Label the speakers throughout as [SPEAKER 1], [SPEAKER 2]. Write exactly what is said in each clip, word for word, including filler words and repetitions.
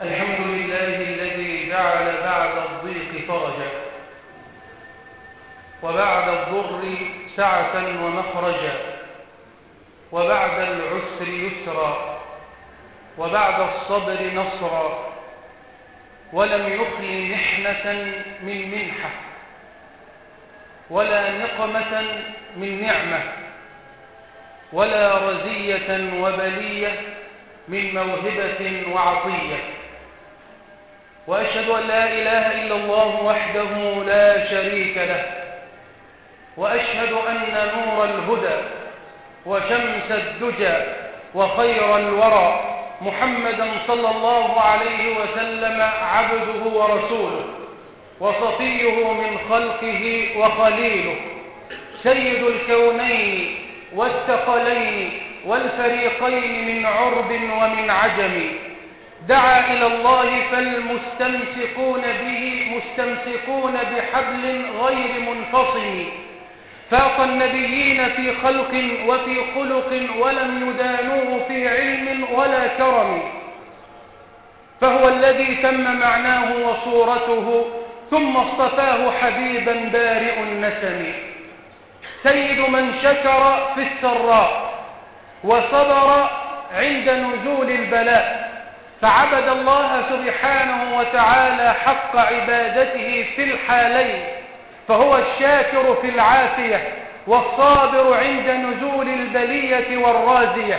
[SPEAKER 1] الحمد لله الذي جعل بعد الضيق فرجا وبعد الضر سعة ومخرجا وبعد العسر يسرا وبعد الصبر نصرا ولم يخل محنة من منحة ولا نقمة من نعمة ولا رزية وبلية من موهبة وعطية. وأشهد أن لا إله إلا الله وحده لا شريك له، وأشهد أن نور الهدى وشمس الدجى وخير الورى محمدا صلى الله عليه وسلم عبده ورسوله وصفيه من خلقه وخليله، سيد الكونين والثقلين والفريقين من عرب ومن عجم، دعا إلى الله فالمستمسكون به مستمسكون بحبل غير منفصم، فاق النبيين في خلق وفي خلق ولم يدانوه في علم ولا كرم، فهو الذي تم معناه وصورته ثم اصطفاه حبيبا بارئ النسم، سيد من شكر في السراء وصبر عند نزول البلاء، فعبد الله سبحانه وتعالى حق عبادته في الحالين، فهو الشاكر في العافية والصابر عند نزول البلية والرازية.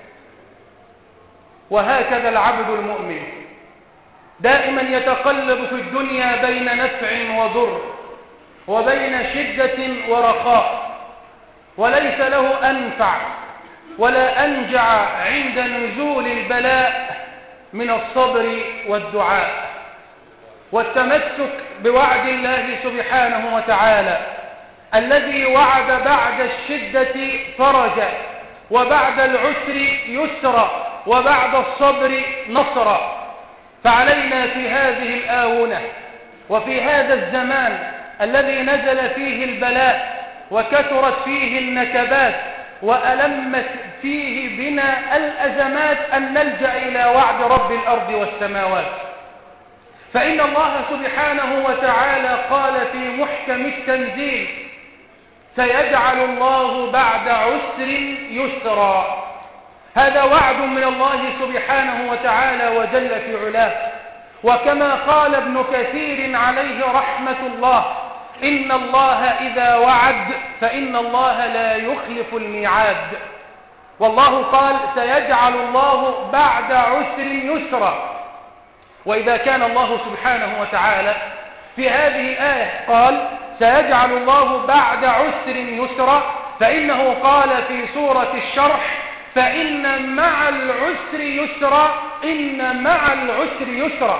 [SPEAKER 1] وهكذا العبد المؤمن دائما يتقلب في الدنيا بين نفع وضر وبين شدة ورخاء، وليس له أنفع ولا أنجع عند نزول البلاء من الصبر والدعاء والتمسك بوعد الله سبحانه وتعالى الذي وعد بعد الشدة فرجا وبعد العسر يسرا وبعد الصبر نصرا. فعلينا في هذه الآونة وفي هذا الزمان الذي نزل فيه البلاء وكثرت فيه النكبات وألمت فيه بنا الأزمات أن نلجأ إلى وعد رب الأرض والسماوات، فإن الله سبحانه وتعالى قال في محكم التنزيل: سيجعل الله بعد عسر يسرا. هذا وعد من الله سبحانه وتعالى وجل في علاه. وكما قال ابن كثير عليه رحمة الله: إن الله إذا وعد فإن الله لا يخلف الميعاد. والله قال: سيجعل الله بعد عسر يسرا. وإذا كان الله سبحانه وتعالى في هذه الآية قال: سيجعل الله بعد عسر يسرا، فإنه قال في سورة الشرح: فإن مع العسر يسرا، إن مع العسر يسرا.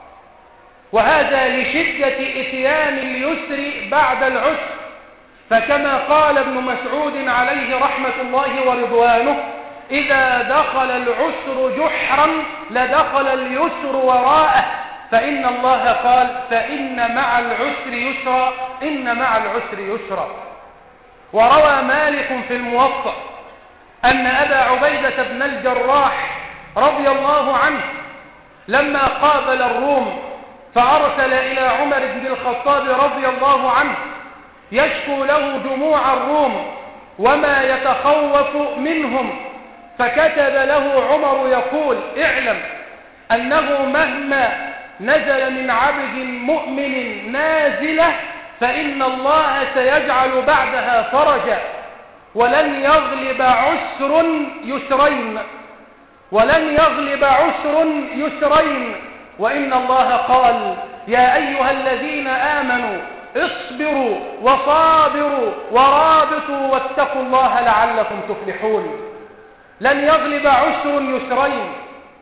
[SPEAKER 1] وهذا لشدة إتيان اليسر بعد العسر، فكما قال ابن مسعود عليه رحمة الله ورضوانه: إذا دخل العسر جحرا لدخل اليسر وراءه، فإن الله قال: فإن مع العسر يسرا، إن مع العسر يسرا. وروى مالك في الموطأ أن أبا عبيدة بن الجراح رضي الله عنه لما قابل الروم فأرسل إلى عمر بن الخطاب رضي الله عنه يشكو له جموع الروم وما يتخوف منهم، فكتب له عمر يقول: اعلم أنه مهما نزل من عبد مؤمن نازلة فإن الله سيجعل بعدها فرجا، ولن يغلب عسر يسرين، ولن يغلب عسر يسرين. وإن الله قال: يا أيها الذين آمنوا اصبروا وصابروا ورابطوا واتقوا الله لعلكم تفلحون. لن يغلب عسر يسرين.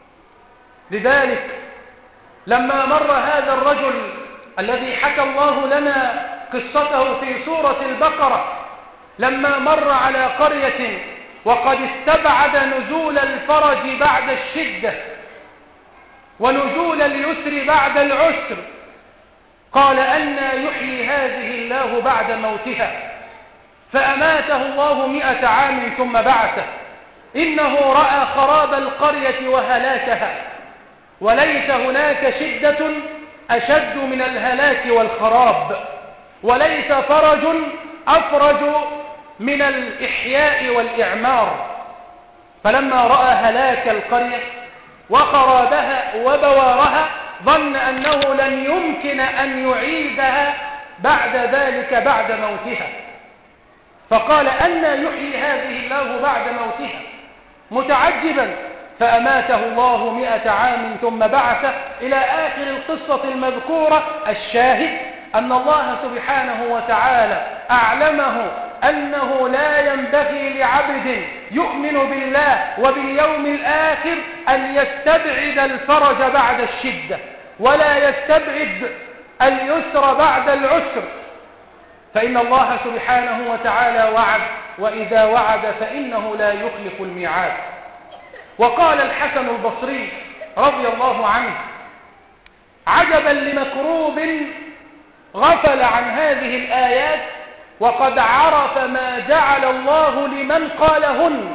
[SPEAKER 1] لذلك لما مر هذا الرجل الذي حكى الله لنا قصته في سورة البقرة، لما مر على قرية وقد استبعد نزول الفرج بعد الشدة ونزول اليسر بعد العسر، قال: أنى يحيي هذه الله بعد موتها؟ فأماته الله مئة عام ثم بعثه. إنه رأى خراب القرية وهلاكها، وليس هناك شدة أشد من الهلاك والخراب، وليس فرج أفرج من الإحياء والإعمار. فلما رأى هلاك القرية وخرابها وبوارها ظن أنه لن يمكن أن يعيدها بعد ذلك بعد موتها، فقال أنى يحيي هذه الله بعد موتها متعجبا، فأماته الله مئة عام ثم بعثه إلى آخر القصة المذكورة. الشاهد أن الله سبحانه وتعالى أعلمه أنه لا ينبغي لعبد يؤمن بالله وباليوم الآخر أن يستبعد الفرج بعد الشدة، ولا يستبعد اليسر بعد العسر، فإن الله سبحانه وتعالى وعد، وإذا وعد فإنه لا يخلف الميعاد. وقال الحسن البصري رضي الله عنه: عجبا لمكروب غفل عن هذه الآيات وقد عرف ما جعل الله لمن قالهن.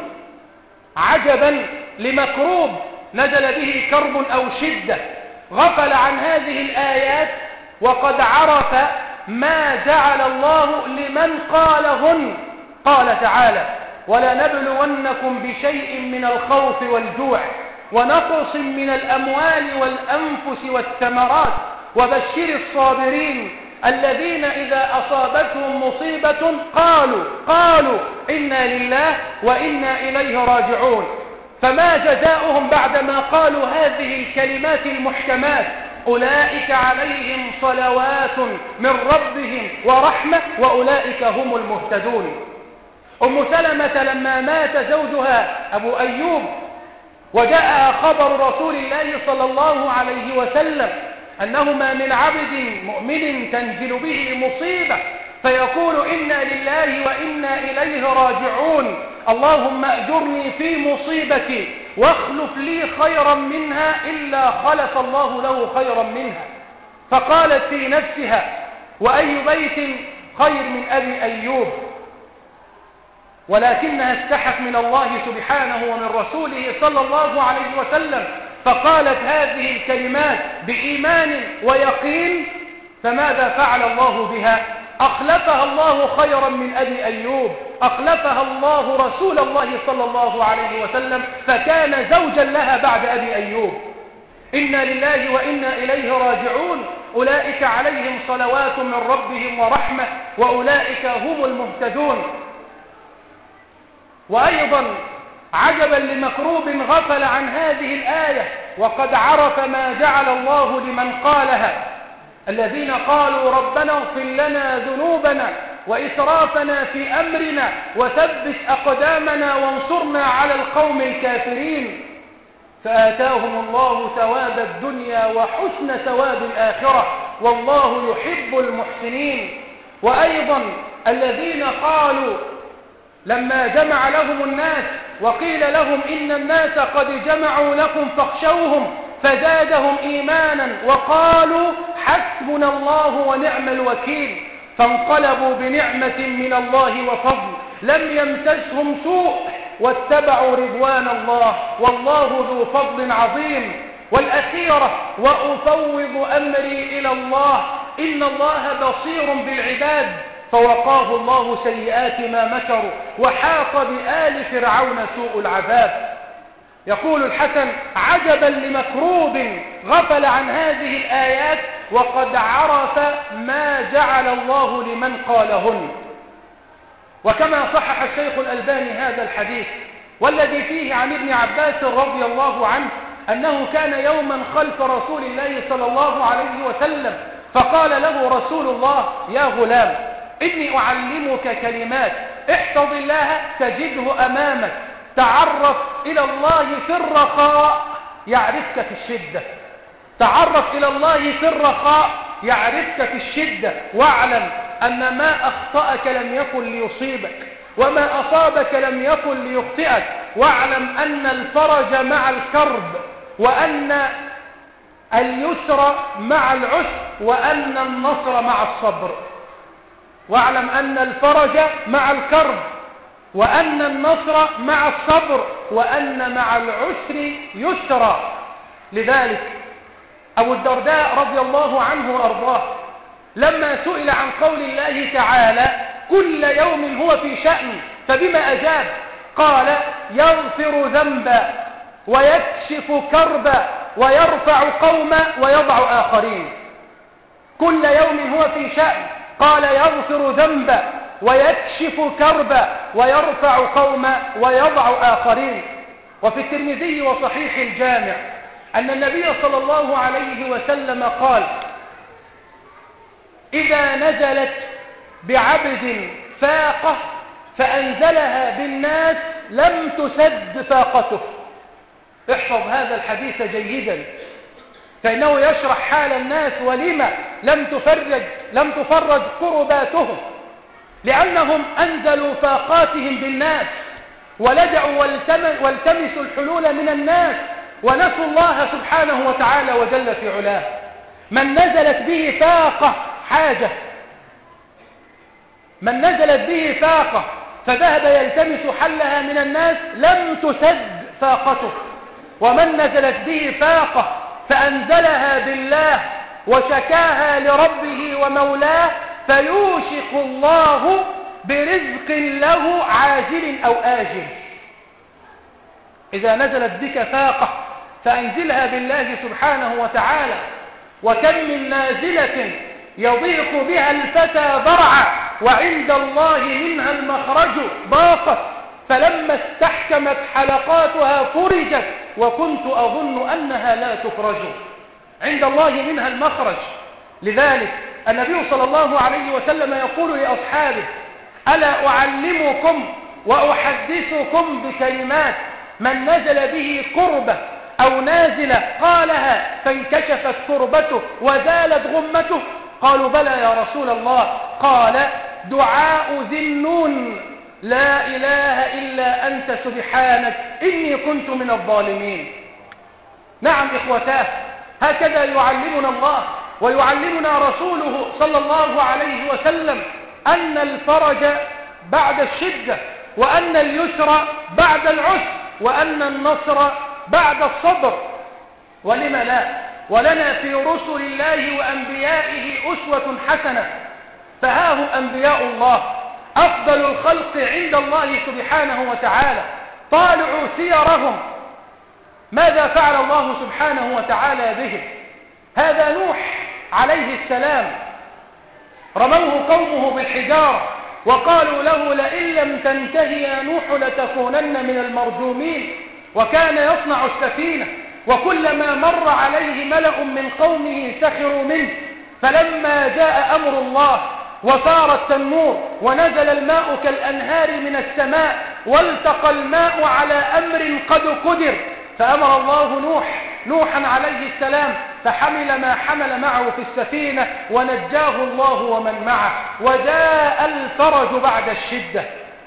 [SPEAKER 1] عجبا لمكروب نزل به كرب أو شدة غفل عن هذه الآيات وقد عرف ما جعل الله لمن قالهن. قال تعالى: ولنبلونكم بشيء من الخوف والجوع ونقص من الأموال والأنفس والثمرات وبشر الصابرين الذين إذا أصابتهم مصيبة قالوا قالوا إنا لله وإنا إليه راجعون. فما جزاؤهم بعدما قالوا هذه الكلمات المحكمات؟ أولئك عليهم صلوات من ربهم ورحمة وأولئك هم المهتدون. أم سلمة لما مات زوجها أبو أيوب وجاء خبر رسول الله صلى الله عليه وسلم أنه ما من عبد مؤمن تنزل به مصيبة فيقول إنا لله وإنا إليه راجعون، اللهم أجرني في مصيبتي واخلف لي خيرا منها، إلا خلف الله له خيرا منها. فقالت في نفسها: وأي بيت خير من أبي أيوب؟ ولكنها استحت من الله سبحانه ومن رسوله صلى الله عليه وسلم، فقالت هذه الكلمات بإيمان ويقين. فماذا فعل الله بها؟ أخلفها الله خيرا من أبي أيوب، أخلفها الله رسول الله صلى الله عليه وسلم، فكان زوجا لها بعد أبي أيوب. إنا لله وإنا إليه راجعون، أولئك عليهم صلوات من ربهم ورحمة وأولئك هم المهتدون. وأيضا عجبا لمكروب غفل عن هذه الآية وقد عرف ما جعل الله لمن قالها: الذين قالوا ربنا اغفر لنا ذنوبنا وإسرافنا في أمرنا وثبت أقدامنا وانصرنا على القوم الكافرين، فآتاهم الله ثواب الدنيا وحسن ثواب الآخرة والله يحب المحسنين. وأيضا الذين قالوا لما جمع لهم الناس وقيل لهم إن الناس قد جمعوا لكم فاخشوهم فزادهم إيمانا وقالوا حسبنا الله ونعم الوكيل، فانقلبوا بنعمة من الله وفضل لم يمسسهم سوء واتبعوا رضوان الله والله ذو فضل عظيم. والأخيرة: وأفوض أمري إلى الله إن الله بصير بالعباد، فوقاه الله سيئات ما مكروا وحاق بآل فرعون سوء العذاب. يقول الحسن: عجبا لمكروب غفل عن هذه الآيات وقد عرف ما جعل الله لمن قالهن. وكما صحح الشيخ الألباني هذا الحديث والذي فيه عن ابن عباس رضي الله عنه أنه كان يوما خلف رسول الله صلى الله عليه وسلم فقال له رسول الله: يا غلام إني أعلمك كلمات احفظ الله تجده أمامك، تعرف إلى الله في الرخاء يعرفك في الشدة، تعرف إلى الله في الرخاء يعرفك في الشدة، واعلم أن ما أخطأك لم يكن ليصيبك وما أصابك لم يكن ليخطئك، واعلم أن الفرج مع الكرب وأن اليسر مع العسر وأن النصر مع الصبر. واعلم أن الفرج مع الكرب وأن النصر مع الصبر وأن مع العسر يسرا. لذلك أبو الدرداء رضي الله عنه وأرضاه لما سئل عن قول الله تعالى كل يوم هو في شأن فبما أجاب؟ قال يغفر ذنبا ويكشف كربا ويرفع قوما ويضع آخرين. كل يوم هو في شأن، قال يغفر ذنبا ويكشف كربا ويرفع قوما ويضع آخرين. وفي الترمذي وصحيح الجامع أن النبي صلى الله عليه وسلم قال إذا نزلت بعبد فاقة فأنزلها بالناس لم تسد فاقته. احفظ هذا الحديث جيدا، فإنه يشرح حال الناس ولما لم تفرج لم تفرج كرباتهم، لأنهم أنزلوا فاقاتهم بالناس ولجأوا والتمسوا الحلول من الناس ونسوا الله سبحانه وتعالى وجل في علاه. من نزلت به فاقة حاجة من نزلت به فاقة فذهب يلتمس حلها من الناس لم تسد فاقته، ومن نزلت به فاقة فأنزلها بالله وشكاها لربه ومولاه فيوشك الله برزق له عاجل أو آجل. إذا نزلت بك فاقة فأنزلها بالله سبحانه وتعالى. وكم من نازلة يضيق بها الفتى ضرعا وعند الله منها المخرج ضاقت، فلما استحكمت حلقاتها فرجت وكنت أظن أنها لا تفرج. عند الله منها المخرج. لذلك النبي صلى الله عليه وسلم يقول لأصحابه ألا أعلمكم وأحدثكم بكلمات من نزل به كربة أو نازلة قالها فانكشفت كربته وزالت غمته؟ قالوا بلى يا رسول الله. قال دعاء ذي النون لا إله إلا أنت سبحانك إني كنت من الظالمين. نعم إخوتاه، هكذا يعلمنا الله ويعلمنا رسوله صلى الله عليه وسلم أن الفرج بعد الشدة، وأن اليسر بعد العسر، وأن النصر بعد الصبر. ولم لا؟ ولنا في رسل الله وأنبيائه أسوة حسنة. فها هم أنبياء الله أفضل الخلق عند الله سبحانه وتعالى. طالعوا سيرهم، ماذا فعل الله سبحانه وتعالى بهم؟ هذا نوح عليه السلام، رموه قومه بالحجارة وقالوا له لئن لم تنتهي يا نوح لتكونن من المرجومين. وكان يصنع السفينة، وكلما مر عليه ملأ من قومه سخروا منه، فلما جاء أمر الله وثار التنور ونزل الماء كالأنهار من السماء والتقى الماء على أمر قد قدر، فأمر الله نوح نوحا عليه السلام فحمل ما حمل معه في السفينة ونجاه الله ومن معه، وجاء الفرج بعد الشدة.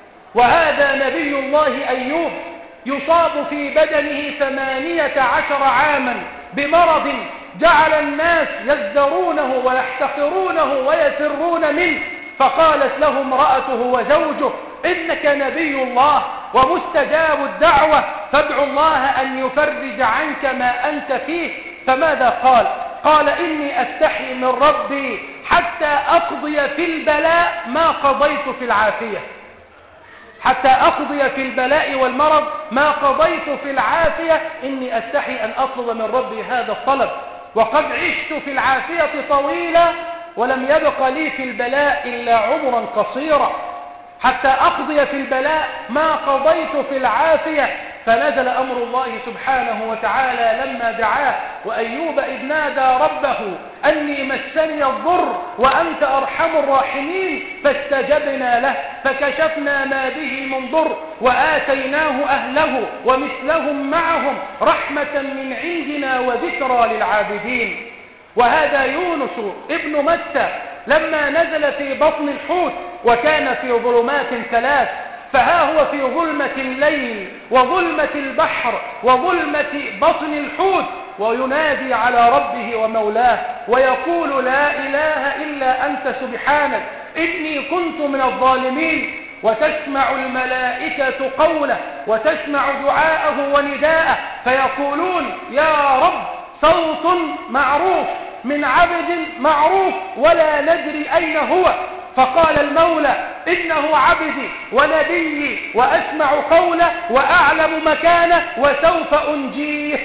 [SPEAKER 1] وهذا نبي الله أيوب يصاب في بدنه ثمانية عشر عاما بمرض جعل الناس يزدرونه ويحتقرونه ويفرون منه، فقالت له امرأته وزوجه إنك نبي الله ومستجاب الدعوة فادع الله أن يفرج عنك ما أنت فيه. فماذا قال؟ قال إني أستحي من ربي حتى أقضي في البلاء ما قضيت في العافية. حتى أقضي في البلاء والمرض ما قضيت في العافية، إني أستحي أن أطلب من ربي هذا الطلب، وقد عشت في العافية طويلة ولم يبق لي في البلاء إلا عمرا قصيرا. حتى أقضي في البلاء ما قضيت في العافية. فنزل أمر الله سبحانه وتعالى لما دعاه وأيوب إذ نادى ربه أني مسني الضر وأنت أرحم الراحمين فاستجبنا له فكشفنا ما به من ضر وآتيناه أهله ومثلهم معهم رحمة من عندنا وذكرى للعابدين. وهذا يونس ابن متى لما نزل في بطن الحوت وكان في ظلمات ثلاث، فها هو في ظلمة الليل وظلمة البحر وظلمة بطن الحوت وينادي على ربه ومولاه ويقول لا إله إلا أنت سبحانك إني كنت من الظالمين. وتسمع الملائكة قوله وتسمع دعاءه ونداءه فيقولون يا رب صوت معروف من عبد معروف ولا ندري أين هو، فقال المولى إنه عبدي ونبيي وأسمع قوله وأعلم مكانه وسوف أنجيه،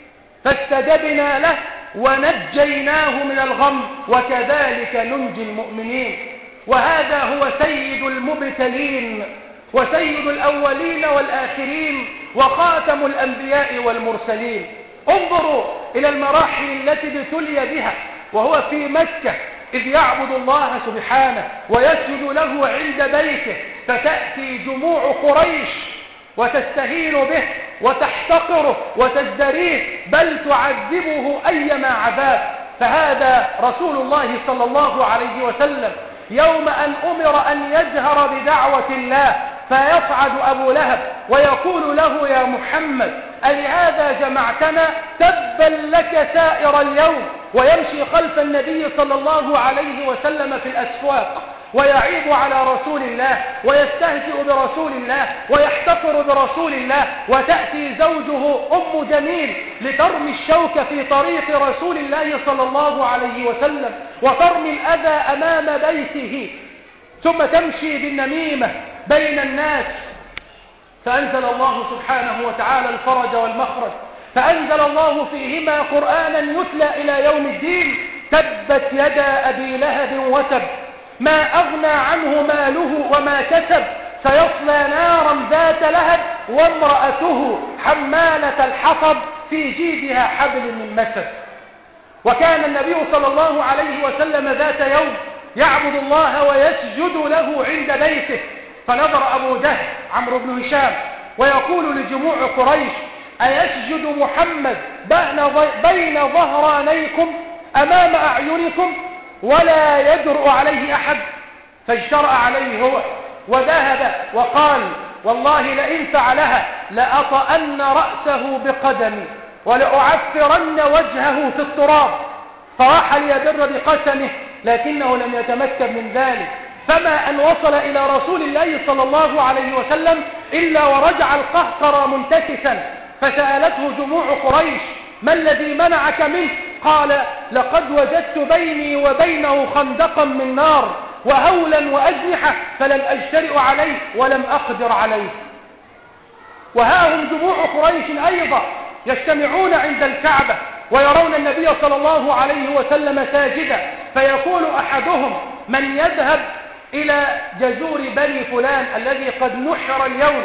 [SPEAKER 1] فاستجبنا له ونجيناه من الغم وكذلك ننجي المؤمنين. وهذا هو سيد المبتلين وسيد الأولين والآخرين وخاتم الأنبياء والمرسلين. انظروا إلى المراحل التي ابتلي بها وهو في مكة، إذ يعبد الله سبحانه ويسجد له عند بيته، فتأتي جموع قريش وتستهين به وتحتقره وتزدريه بل تعذبه أيما عذاب. فهذا رسول الله صلى الله عليه وسلم يوم أن أمر أن يجهر بدعوة الله، فيصعد أبو لهب ويقول له يا محمد ألهذا جمعتنا؟ تبا لك سائر اليوم. ويمشي خلف النبي صلى الله عليه وسلم في الأسواق ويعيب على رسول الله ويستهزئ برسول الله ويحتقر برسول الله، وتأتي زوجه أم جميل لترمي الشوك في طريق رسول الله صلى الله عليه وسلم وترمي الأذى أمام بيته، ثم تمشي بالنميمة بين الناس. فأنزل الله سبحانه وتعالى الفرج والمخرج، فأنزل الله فيهما قرآنا يتلى إلى يوم الدين. تبت يدا أبي لهب وتب، ما أغنى عنه ماله وما كسب، سيصلى نارا ذات لهب وامرأته حمالة الحطب في جيدها حبل من مسد. وكان النبي صلى الله عليه وسلم ذات يوم يعبد الله ويسجد له عند بيته، فنظر أبو جهل عمرو بن هشام ويقول لجموع قريش أيسجد محمد بين ظهرانيكم أمام أعينكم ولا يجرؤ عليه أحد؟ فاجترأ عليه هو وذهب وقال والله لئن فعلها لأطأن رأسه بقدمي ولأعفرن وجهه في التراب. فراح ليبر بقسمه لكنه لم يتمكن من ذلك، فما أن وصل إلى رسول الله صلى الله عليه وسلم إلا ورجع القهقر منتكسا، فسألته جموع قريش ما الذي منعك منه؟ قال لقد وجدت بيني وبينه خندقا من نار وهولا وأجنحة فلم أجترئ عليه ولم أقدر عليه. وها هم جموع قريش أيضا يجتمعون عند الكعبة ويرون النبي صلى الله عليه وسلم ساجدا، فيقول أحدهم من يذهب إلى جزور بني فلان الذي قد نحر اليوم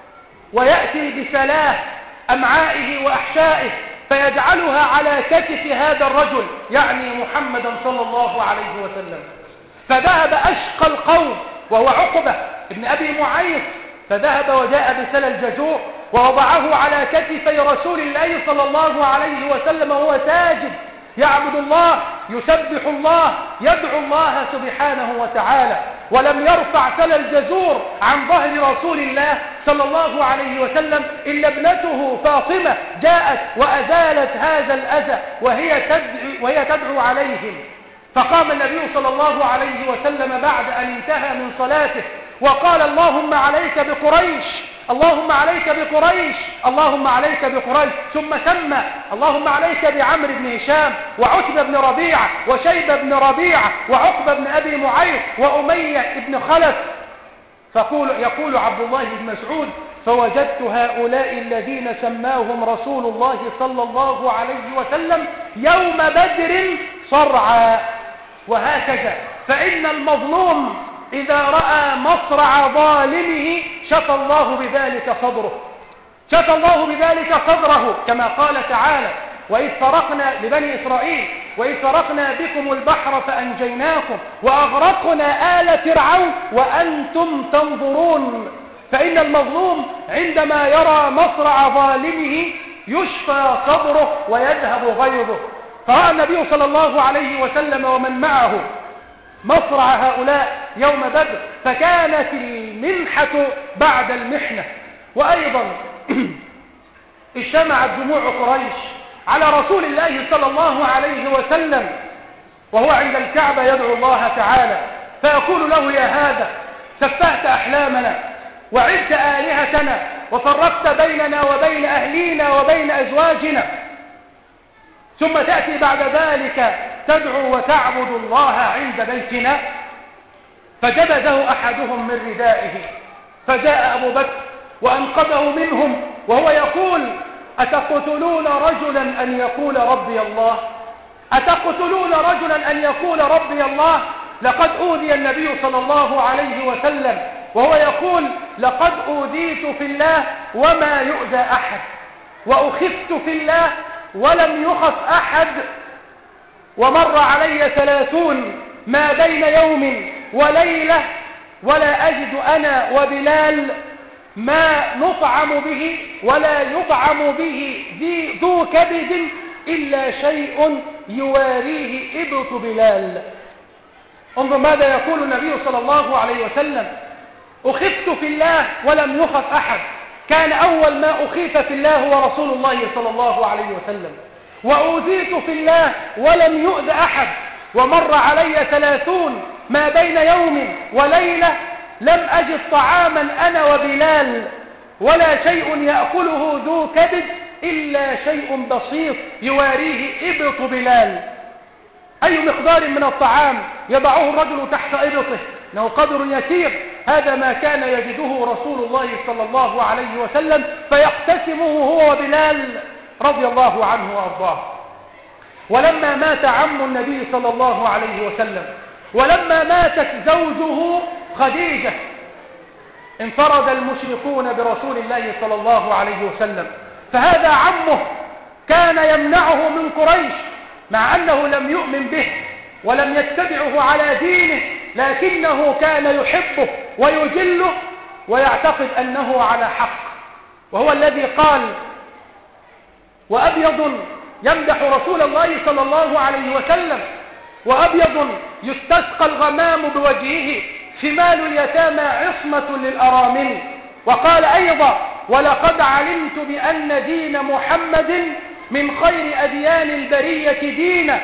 [SPEAKER 1] ويأتي بسلاه أمعائه وأحشائه فيجعلها على كتف هذا الرجل، يعني محمدا صلى الله عليه وسلم. فذهب أشقى القوم وهو عقبة ابن أبي معيط، فذهب وجاء بسل الجزور ووضعه على كتفي رسول الله صلى الله عليه وسلم وهو ساجد يعبد الله يسبح الله يدعو الله سبحانه وتعالى، ولم يرفع سل الجزور عن ظهر رسول الله صلى الله عليه وسلم إلا ابنته فاطمة جاءت وأزالت هذا الأذى وهي تدعو, وهي تدعو عليهم. فقام النبي صلى الله عليه وسلم بعد أن انتهى من صلاته وقال اللهم عليك بقريش اللهم عليك بقريش اللهم عليك بقريش، ثم سمى اللهم عليك بعمرو بن هشام وعتبة بن ربيعة وشيبة بن ربيعة وعقبة بن أبي معيط وأمية بن خلف. فقول يقول عبد الله بن مسعود فوجدت هؤلاء الذين سماهم رسول الله صلى الله عليه وسلم يوم بدر صرعى. وهكذا فإن المظلوم إذا رأى مصرع ظالمه شفى الله بذلك صدره شفى الله بذلك صدره كما قال تعالى وإذ فرقنا لبني إسرائيل وإذ فرقنا بكم البحر فأنجيناكم وأغرقنا آل فرعون وأنتم تنظرون. فإن المظلوم عندما يرى مصرع ظالمه يشفى صدره ويذهب غيظه. فرأى النبي صلى الله عليه وسلم ومن معه مصرع هؤلاء يوم بدر، فكانت المنحة بعد المحنة. وأيضا اجتمعت جموع قريش على رسول الله صلى الله عليه وسلم وهو عند الكعبة يدعو الله تعالى، فيقول له يا هذا سفهت أحلامنا وعدت آلهتنا وفرقت بيننا وبين أهلينا وبين أزواجنا، ثم تأتي بعد ذلك تدعو وتعبد الله عند بيتنا؟ فجبذه أحدهم من ردائه، فجاء أبو بكر وأنقذه منهم وهو يقول: أتقتلون رجلا أن يقول ربي الله؟ أتقتلون رجلا أن يقول ربي الله؟ لقد أوذي النبي صلى الله عليه وسلم وهو يقول: لقد أوذيت في الله وما يؤذى أحد، وأخفت في الله ولم يخف أحد، ومر علي ثلاثون ما بين يوم وليلة ولا أجد أنا وبلال ما نطعم به ولا يطعم به ذو كبد إلا شيء يواريه إبط بلال. انظر ماذا يقول النبي صلى الله عليه وسلم: أخفت في الله ولم يخف أحد. كان أول ما أخيف في الله هو رسول الله صلى الله عليه وسلم، وأوذيت في الله ولم يؤذ أحد، ومر علي ثلاثون ما بين يوم وليلة لم أجد طعاما أنا وبلال ولا شيء يأكله ذو كبد إلا شيء بسيط يواريه إبط بلال. أي مقدار من الطعام يضعه الرجل تحت إبطه؟ إنه قدر يسير. هذا ما كان يجده رسول الله صلى الله عليه وسلم فيقتسمه هو وبلال رضي الله عنه وأرضاه. ولما مات عم النبي صلى الله عليه وسلم ولما ماتت زوجه خديجة انفرد المشركون برسول الله صلى الله عليه وسلم، فهذا عمه كان يمنعه من قريش مع أنه لم يؤمن به ولم يتبعه على دينه، لكنه كان يحبه ويجله ويعتقد أنه على حق، وهو الذي قال: وأبيض يمدح رسول الله صلى الله عليه وسلم، وأبيض يستسقى الغمام بوجهه، شمال اليتامى عصمة للأرامل. وقال أيضا: ولقد علمت بأن دين محمد من خير أديان البرية دينا،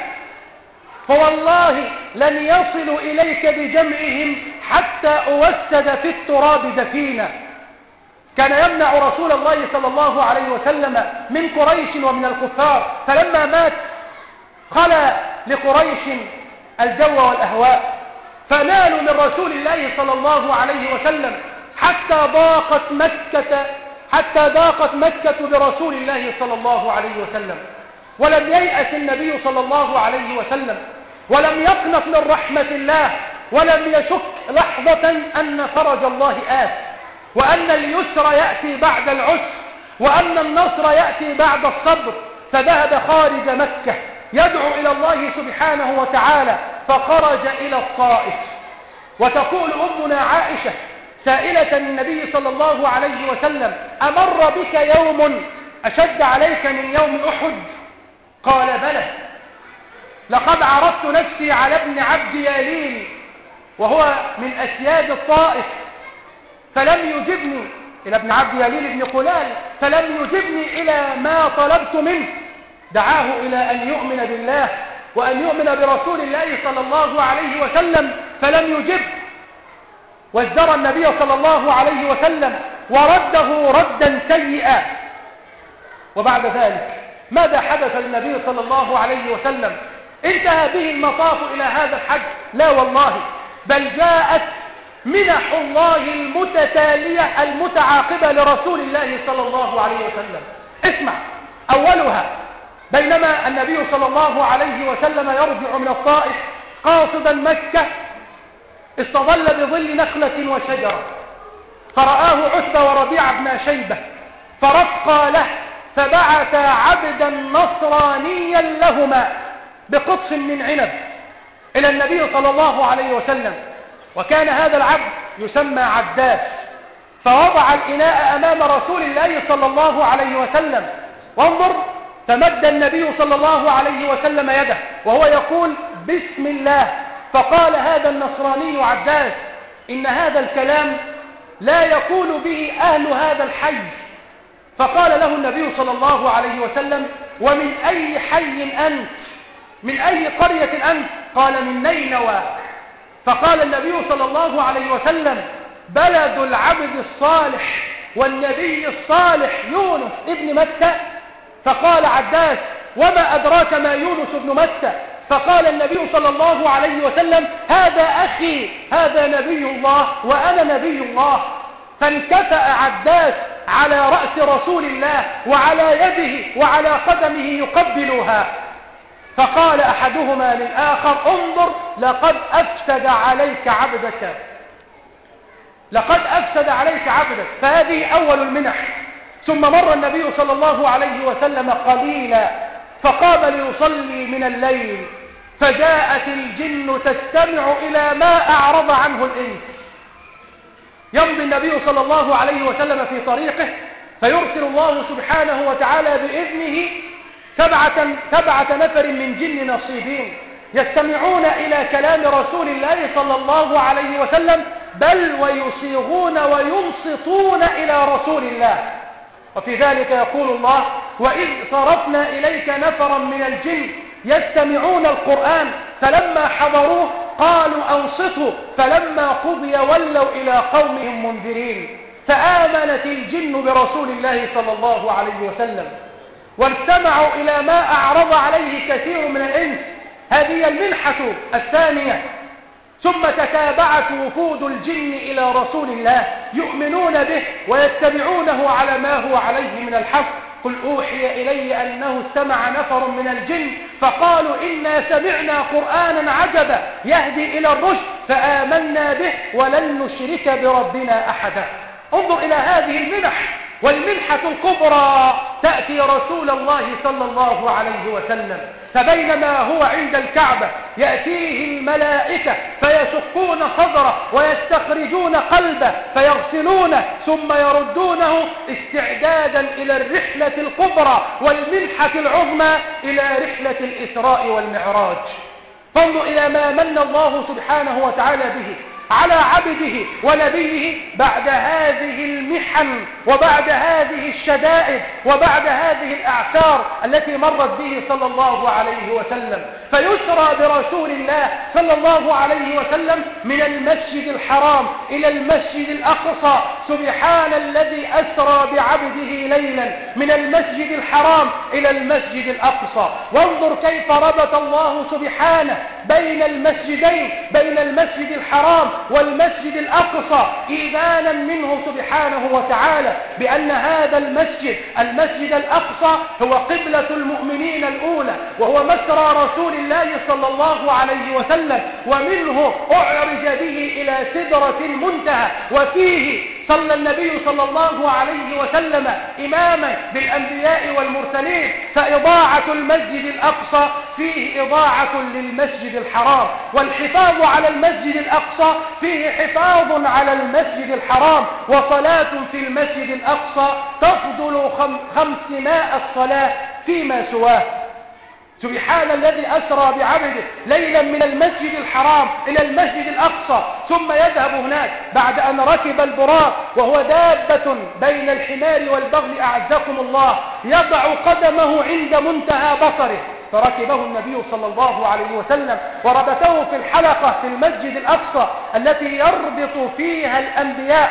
[SPEAKER 1] فوالله لن يصلوا إليك بجمعهم حتى أوسد في التراب دفينا. كان يمنع رسول الله صلى الله عليه وسلم من قريش ومن الكفار، فلما مات خلى لقريش الجو والأهواء، فنالوا من رسول الله صلى الله عليه وسلم حتى ضاقت مكة حتى ضاقت مكة برسول الله صلى الله عليه وسلم، ولم ييأس النبي صلى الله عليه وسلم ولم يقنط من رحمة الله ولم يشك لحظة أن فرج الله آت، وأن اليسر يأتي بعد العسر، وأن النصر يأتي بعد الصبر. فذهب خارج مكة يدعو إلى الله سبحانه وتعالى، فخرج إلى الطائف. وتقول أمنا عائشة سائلة النبي صلى الله عليه وسلم: أمر بك يوم أشد عليك من يوم أحد؟ قال: بلى، لقد عرضت نفسي على ابن عبد يالين وهو من أسياد الطائف فلم يجبني، إلى ابن عبد يالين بن قلال، فلم يجبني إلى ما طلبت منه. دعاه إلى أن يؤمن بالله وأن يؤمن برسول الله صلى الله عليه وسلم فلم يجب، وازدرى النبي صلى الله عليه وسلم ورده ردا سيئا. وبعد ذلك ماذا حدث للنبي صلى الله عليه وسلم؟ انتهى به المطاف إلى هذا الحد؟ لا والله، بل جاءت منح الله المتتالية المتعاقبة لرسول الله صلى الله عليه وسلم. اسمع، أولها بينما النبي صلى الله عليه وسلم يرجع من الطائف قاصدا مكة، استظل بظل نخلة وشجرة، فرآه عتبة وربيعة بن شيبة فرفقا له، فبعث عبدا نصرانيا لهما بقطف من عنب إلى النبي صلى الله عليه وسلم، وكان هذا العبد يسمى عداس، فوضع الإناء أمام رسول الله صلى الله عليه وسلم. وانظر، فمد النبي صلى الله عليه وسلم يده وهو يقول: بسم الله. فقال هذا النصراني عداس: إن هذا الكلام لا يقول به أهل هذا الحي. فقال له النبي صلى الله عليه وسلم: ومن أي حي أنت؟ من أي قرية أنت؟ قال: من نينوى. فقال النبي صلى الله عليه وسلم: بلد العبد الصالح والنبي الصالح يونس ابن متى. فقال عداس: وما أدراك ما يونس بن متى؟ فقال النبي صلى الله عليه وسلم هذا أخي، هذا نبي الله وأنا نبي الله. فانكفأ عباس على رأس رسول الله وعلى يده وعلى قدمه يقبلها. فقال أحدهما للآخر انظر لقد أفسد عليك عبدك، لقد أفسد عليك عبدك. فهذه أول المنح. ثم مر النبي صلى الله عليه وسلم قليلا فقام ليصلي من الليل، فجاءت الجن تستمع إلى ما أعرض عنه الإنس. يمضي النبي صلى الله عليه وسلم في طريقه، فيرسل الله سبحانه وتعالى بإذنه سبعة, سبعة نفر من جن نصيبين يستمعون إلى كلام رسول الله صلى الله عليه وسلم، بل ويصيغون وينصتون إلى رسول الله. وفي ذلك يقول الله وإذ صرفنا إليك نفرا من الجن يستمعون القرآن فلما حضروه قالوا أنصتوا فلما قضي ولوا إلى قومهم منذرين. فآمنت الجن برسول الله صلى الله عليه وسلم واستمعوا إلى ما أعرض عليه كثير من الإنس. هذه المنحة الثانية. ثم تتابعت وفود الجن إلى رسول الله يؤمنون به ويتبعونه على ما هو عليه من الحق. قل أوحي إلي أنه استمع نفر من الجن فقالوا إنا سمعنا قرآنا عجبا يهدي إلى الرشد فآمنا به ولن نشرك بربنا أحدا. انظر إلى هذه المنح. والمنحة الكبرى تأتي رسول الله صلى الله عليه وسلم، فبينما هو عند الكعبة يأتيه الملائكة فيشقون صدره ويستخرجون قلبه فيغسلونه ثم يردونه استعدادا إلى الرحلة الكبرى والمنحة العظمى إلى رحلة الإسراء والمعراج. فانظر إلى ما من الله سبحانه وتعالى به على عبده ونبيه بعد هذه المحن وبعد هذه الشدائد وبعد هذه الأعسار التي مرت به صلى الله عليه وسلم. فيسرى برسول الله صلى الله عليه وسلم من المسجد الحرام إلى المسجد الأقصى. سبحان الذي أسرى بعبده ليلا من المسجد الحرام إلى المسجد الأقصى. وانظر كيف ربط الله سبحانه بين المسجدين، بين المسجد الحرام والمسجد الأقصى، إيمانا منه سبحانه وتعالى بأن هذا المسجد المسجد الأقصى هو قبلة المؤمنين الأولى، وهو مسرى رسول الله صلى الله عليه وسلم، ومنه أعرج به إلى سدرة المنتهى. وفيه صلى النبي صلى الله عليه وسلم إماما بالأنبياء والمرسلين. فإضاعة المسجد الأقصى فيه إضاعة للمسجد الحرام، والحفاظ على المسجد الأقصى فيه حفاظ على المسجد الحرام. وصلاة في المسجد الأقصى تفضل خمسمائة الصلاة فيما سواه. سبحان الذي أسرى بعبده ليلا من المسجد الحرام إلى المسجد الأقصى، ثم يذهب هناك بعد أن ركب البراق وهو دابة بين الحمار والبغل أعزكم الله، يضع قدمه عند منتهى بصره. فركبه النبي صلى الله عليه وسلم وربطه في الحلقة في المسجد الأقصى التي يربط فيها الأنبياء.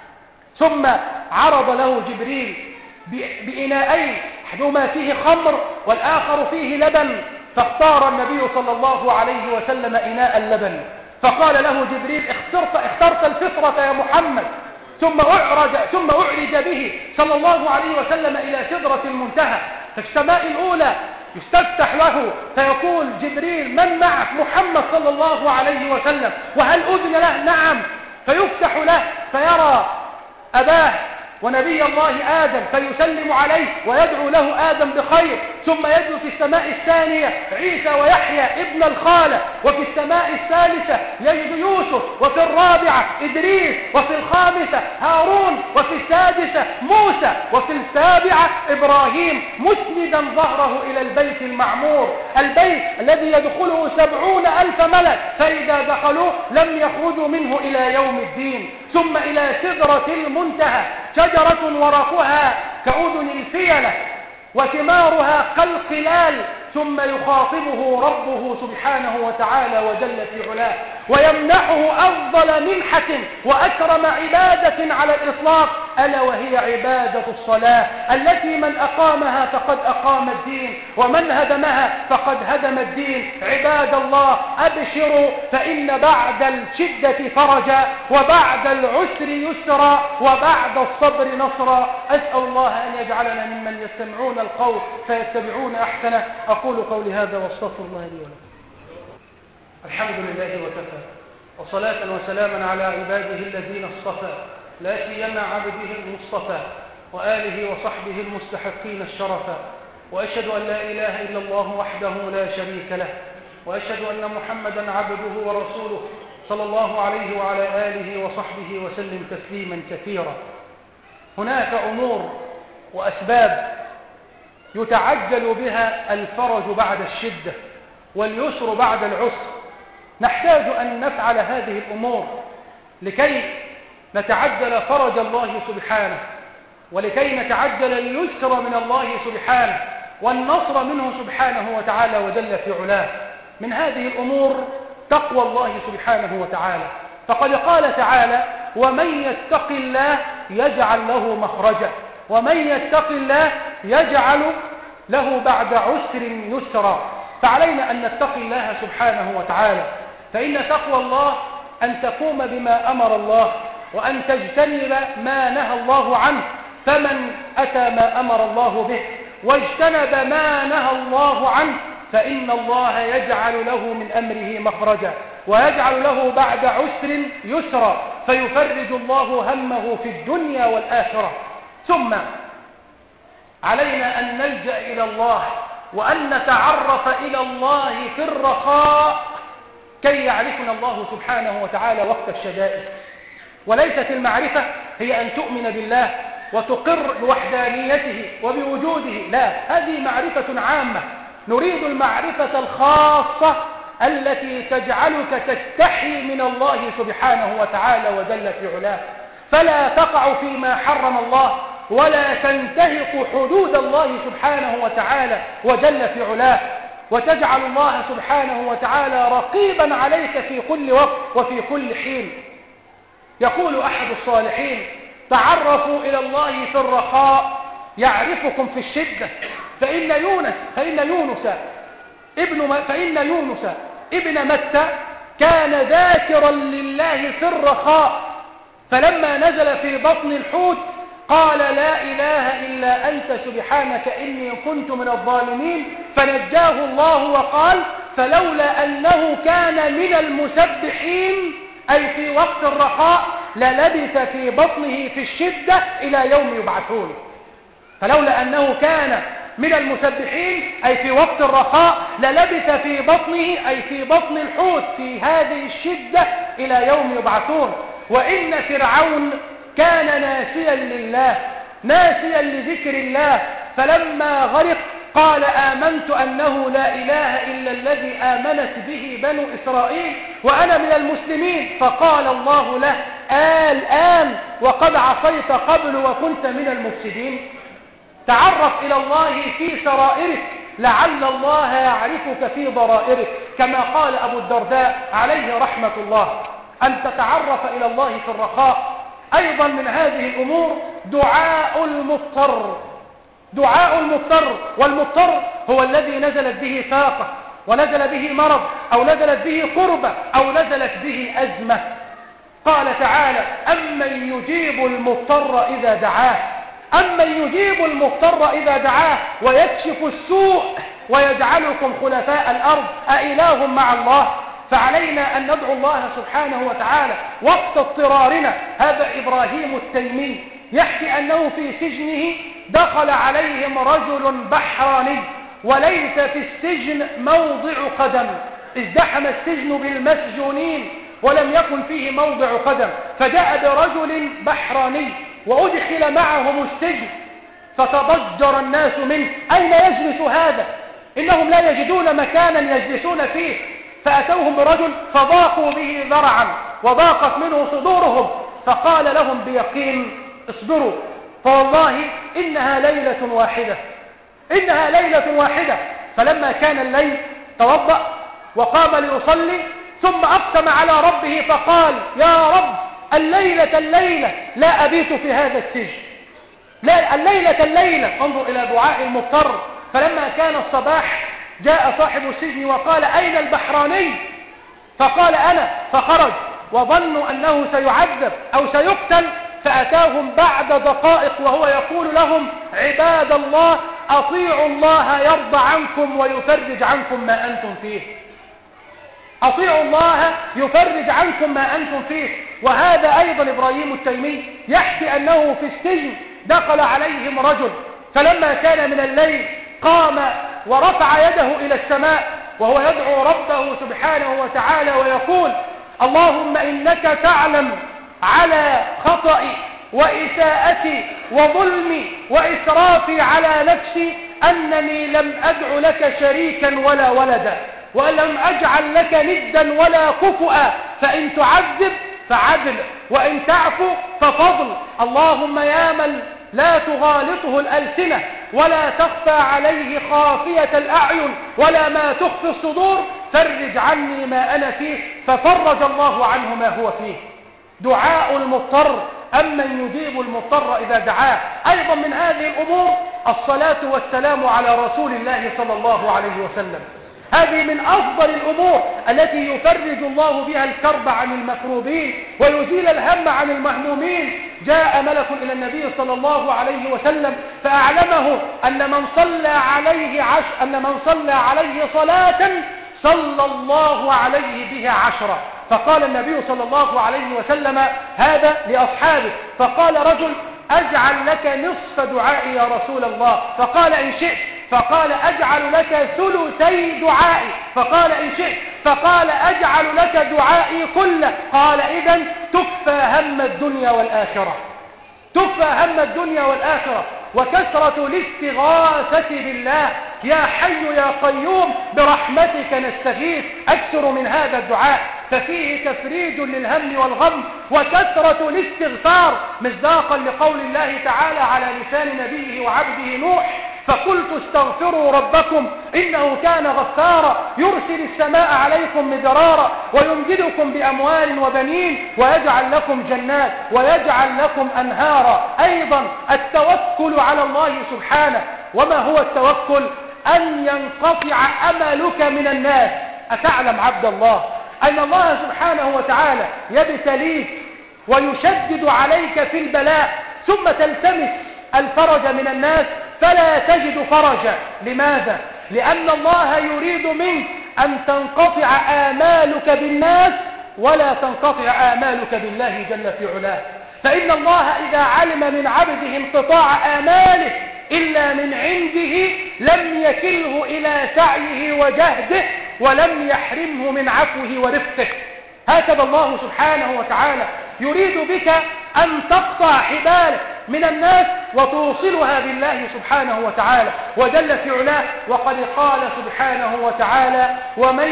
[SPEAKER 1] ثم عرض له جبريل بإناءين، أحدهما فيه خمر والآخر فيه لبن، فاختار النبي صلى الله عليه وسلم إناء اللبن. فقال له جبريل اخترت, اخترت الفطرة يا محمد. ثم أعرج, ثم أعرج به صلى الله عليه وسلم إلى سدرة المنتهى. في السماء الأولى يستفتح له فيقول جبريل من معك؟ محمد صلى الله عليه وسلم. وهل أذن له؟ نعم. فيفتح له فيرى أباه ونبي الله آدم فيسلم عليه ويدعو له آدم بخير. ثم يدعو في السماء الثانية عيسى ويحيى ابن الخالة، وفي السماء الثالثة يجد يوسف، وفي الرابعة إدريس، وفي الخامسة هارون، وفي السادسة موسى، وفي السابعة إبراهيم مسندا ظهره إلى البيت المعمور، البيت الذي يدخله سبعون ألف ملك فإذا دخلوه لم يخرجوا منه إلى يوم الدين. ثم إلى سدرة المنتهى، شجرة ورقها كأذن الفيلة وثمارها كالقلال. ثم يخاطبه ربه سبحانه وتعالى وجل في علاه ويمنحه أفضل منحة وأكرم عبادة على الإطلاق، ألا وهي عبادة الصلاة التي من أقامها فقد أقام الدين ومن هدمها فقد هدم الدين. عباد الله أبشروا فإن بعد الشدة فرجا وبعد العسر يسرا وبعد الصبر نصرا. أسأل الله أن يجعلنا ممن يستمعون القول فيتبعون أحسنه. أقول قولي هذا واستغفر الله لي ولكم. الحمد لله وكفى، وصلاة وسلاما على عباده الذين اصطفى، لا سيما عبده المصطفى وآله وصحبه المستحقين الشرفا. وأشهد أن لا إله إلا الله وحده لا شريك له، وأشهد أن محمدا عبده ورسوله صلى الله عليه وعلى آله وصحبه وسلم تسليما كثيرا. هناك أمور وأسباب يتعجل بها الفرج بعد الشدة واليسر بعد العسر. نحتاج أن نفعل هذه الأمور لكي نتعجل فرج الله سبحانه، ولكي نتعجل اليسر من الله سبحانه والنصر منه سبحانه وتعالى وجل في علاه. من هذه الأمور تقوى الله سبحانه وتعالى، فقد قال تعالى: ومن يتق الله يجعل له مخرجا، ومن يتق الله يجعل له بعد عسر يسرا. فعلينا أن نتقي الله سبحانه وتعالى، فإن تقوى الله أن تقوم بما أمر الله وأن تجتنب ما نهى الله عنه. فمن أتى ما أمر الله به واجتنب ما نهى الله عنه فإن الله يجعل له من أمره مخرجا ويجعل له بعد عسر يسرا، فيفرج الله همه في الدنيا والآخرة. ثم علينا أن نلجأ إلى الله وأن نتعرف إلى الله في الرخاء كي يعرفنا الله سبحانه وتعالى وقت الشدائد. وليست المعرفة هي أن تؤمن بالله وتقر بوحدانيته وبوجوده، لا، هذه معرفة عامة. نريد المعرفة الخاصة التي تجعلك تستحي من الله سبحانه وتعالى وجل في علاه، فلا تقع فيما حرم الله ولا تنتهك حدود الله سبحانه وتعالى وجل في علاه، وتجعل الله سبحانه وتعالى رقيبا عليك في كل وقت وفي كل حين. يقول أحد الصالحين: تعرفوا إلى الله في الرخاء يعرفكم في الشدة، فإن يونس فإن يونس ابن فإن يونس ابن متى كان ذاكرا لله في الرخاء، فلما نزل في بطن الحوت قال: لا إله إلا أنت سبحانك إني كنت من الظالمين، فنجاه الله وقال: فلولا أنه كان من المسبحين، أي في وقت الرخاء، للبث في بطنه في الشدة إلى يوم يبعثون. فلولا أنه كان من المسبحين أي في وقت الرخاء للبث في بطنه أي في بطن الحوت في هذه الشدة إلى يوم يبعثون. وإن فرعون كان ناسيا لله ناسيا لذكر الله، فلما غرق قال: آمنت أنه لا إله إلا الذي آمنت به بنو إسرائيل وأنا من المسلمين. فقال الله له: الآن وقد عصيت قبل وكنت من المفسدين. تعرف إلى الله في سرائرك لعل الله يعرفك في ضرائرك، كما قال أبو الدرداء عليه رحمة الله: أن تتعرف إلى الله في الرخاء. أيضا من هذه الأمور دعاء المضطر. دعاء المضطر، والمضطر هو الذي نزلت به فاقة ونزل به مرض أو نزلت به قربة أو نزلت به أزمة. قال تعالى: أمن يجيب المضطر إذا دعاه أمن يجيب المضطر إذا دعاه ويكشف السوء ويجعلكم خلفاء الأرض أإله مع الله. فعلينا أن ندعو الله سبحانه وتعالى وقت اضطرارنا. هذا إبراهيم التيمي يحكي أنه في سجنه دخل عليهم رجل بحراني وليس في السجن موضع قدم، ازدحم السجن بالمسجونين ولم يكن فيه موضع قدم، فجاء برجل بحراني وأدخل معهم السجن فتضجر الناس منه: أين يجلس هذا؟ إنهم لا يجدون مكانا يجلسون فيه. فأتوهم برجل فضاقوا به ذرعا وضاقت منه صدورهم، فقال لهم بيقين: اصبروا، فوالله إنها ليلة واحدة إنها ليلة واحدة. فلما كان الليل توضأ وقام ليصلي، ثم أقسم على ربه فقال: يا رب الليلة الليلة لا أبيت في هذا السجن، لا الليلة الليلة. انظر إلى دعاء المضطر. فلما كان الصباح جاء صاحب السجن وقال أين البحراني؟ فقال أنا، فخرج وظنوا أنه سيعذب أو سيقتل، فأتاهم بعد دقائق وهو يقول لهم عباد الله أطيعوا الله يرضى عنكم ويفرج عنكم ما أنتم فيه، أطيعوا الله يفرج عنكم ما أنتم فيه. وهذا أيضا إبراهيم التيمي يحكي أنه في السجن دخل عليهم رجل، فلما كان من الليل قام ورفع يده إلى السماء وهو يدعو ربه سبحانه وتعالى ويقول اللهم إنك تعلم على خطئي وإساءتي وظلمي وإسرافي على نفسي أنني لم أدع لك شريكا ولا ولدا، ولم أجعل لك ندا ولا كفؤا، فإن تعذب فعدل وإن تعفو ففضل. اللهم يا من لا تغالطه الألسنة ولا تخفى عليه خافية الأعين ولا ما تخفي الصدور، فرج عني ما أنا فيه، ففرج الله عنه ما هو فيه. دعاء المضطر، أمن يجيب المضطر إذا دعاه. أيضا من هذه الأمور الصلاة والسلام على رسول الله صلى الله عليه وسلم. هذه من أفضل الأمور التي يفرج الله بها الكرب عن المكروبين ويزيل الهم عن المهمومين. جاء ملك إلى النبي صلى الله عليه وسلم فأعلمه أن من صلى عليه عش أن من صلى عليه صلاة صلى الله عليه بها عشرة. فقال النبي صلى الله عليه وسلم هذا لأصحابه، فقال رجل أجعل لك نصف دعائي يا رسول الله؟ فقال إن شئت. فقال أجعل لك ثلثي دعائي؟ فقال إن شئت. فقال أجعل لك دعائي كله؟ قال إذن تكفى هم الدنيا والآخرة، تكفى هم الدنيا والآخرة. وكثرة الاستغاثة بالله، يا حي يا قيوم برحمتك نستغيث، أكثر من هذا الدعاء، ففيه تفريج للهم والغم. وكثرة الاستغفار مصداقا لقول الله تعالى على لسان نبيه وعبده نوح فقلت استغفروا ربكم إنه كان غفارا يرسل السماء عليكم مدرارا ويمددكم بأموال وبنين ويجعل لكم جنات ويجعل لكم أنهارا. أيضا التوكل على الله سبحانه. وما هو التوكل؟ أن ينقطع أملك من الناس. أتعلم عبد الله أن الله سبحانه وتعالى يبتليك ويشدد عليك في البلاء ثم تلتمس الفرج من الناس فلا تجد فرجا؟ لماذا؟ لأن الله يريد منك أن تنقطع آمالك بالناس ولا تنقطع آمالك بالله جل في علاه. فإن الله إذا علم من عبده انقطاع آماله إلا من عنده لم يكله إلى سعيه وجهده ولم يحرمه من عفوه ورفقه. هكذا الله سبحانه وتعالى يريد بك أن تقطع حبالك من الناس وتوصلها بالله سبحانه وتعالى وجل في علاه. وقد قال سبحانه وتعالى ومن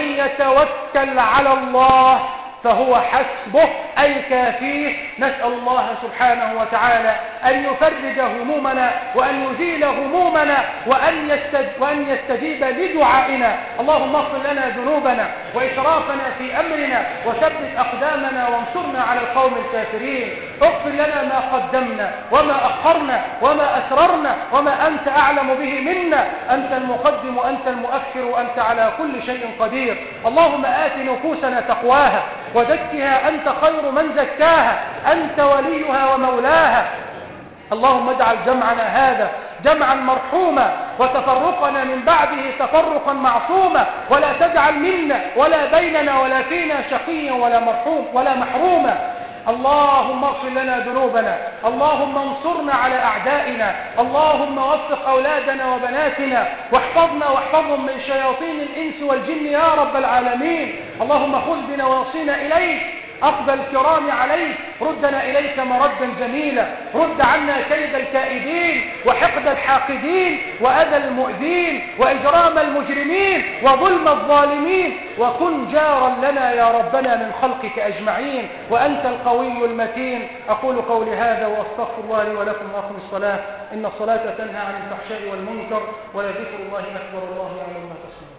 [SPEAKER 1] يتوكل على الله فهو حسبه أي كافيه. نسأل الله سبحانه وتعالى أن يفرج همومنا وأن يزيل همومنا وأن يستجيب, وأن يستجيب لدعائنا. اللهم اغفر لنا ذنوبنا وإسرافنا في أمرنا وثبت أقدامنا وانصرنا على القوم الكافرين. اغفر لنا ما قدمنا وما أخرنا وما أسررنا وما أنت أعلم به منا. أنت المقدم وأنت المؤخر وأنت على كل شيء قدير. اللهم آت نفوسنا تقواها وزكها أنت خير من زكاها أنت وليها ومولاها. اللهم اجعل جمعنا هذا جمعا مرحوما وتفرقنا من بعده تفرقا معصوما ولا تجعل منا ولا بيننا ولا فينا شقيا ولا مرحوم ولا محروما. اللهم اغفر لنا ذنوبنا، اللهم انصرنا على أعدائنا، اللهم وفق أولادنا وبناتنا واحفظنا واحفظهم من شياطين الإنس والجن يا رب العالمين. اللهم خذ بنواصينا إليك أخذ الكرام عليك، ردنا إليك مردا جميلا، رد عنا كيد الكائدين وحقد الحاقدين وأذى المؤذين وإجرام المجرمين وظلم الظالمين، وكن جارا لنا يا ربنا من خلقك أجمعين وأنت القوي المتين. أقول قولي هذا وأستغفر الله لي ولكم وأقم الصلاة إن الصلاة تنهى عن الفحشاء والمنكر ولذكر الله أكبر. الله يعلم ما تصنعون.